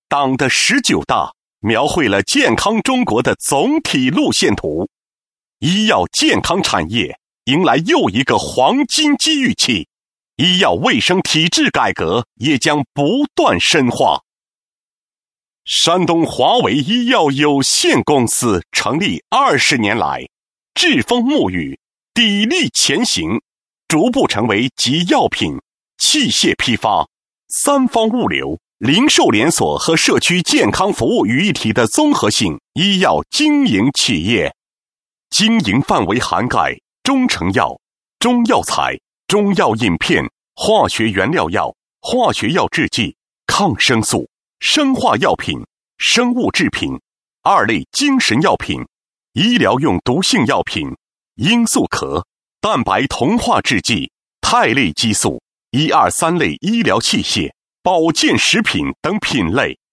党的19大描绘了健康中国的总体路线图，医药健康产业迎来又一个黄金机遇期，医药卫生体制改革也将不断深化。山东华为医药有限公司成立20年来，栉风沐雨，砥砺前行，逐步成为集药品、器械批发、三方物流、零售连锁和社区健康服务于一体的综合性医药经营企业。经营范围涵盖中成药、中药材、中药饮片、化学原料药、化学药制剂、抗生素、生化药品、生物制品、2类精神药品、医疗用毒性药品、罂粟壳、蛋白同化制剂、肽类激素、1、2、3类医疗器械、保健食品等品类。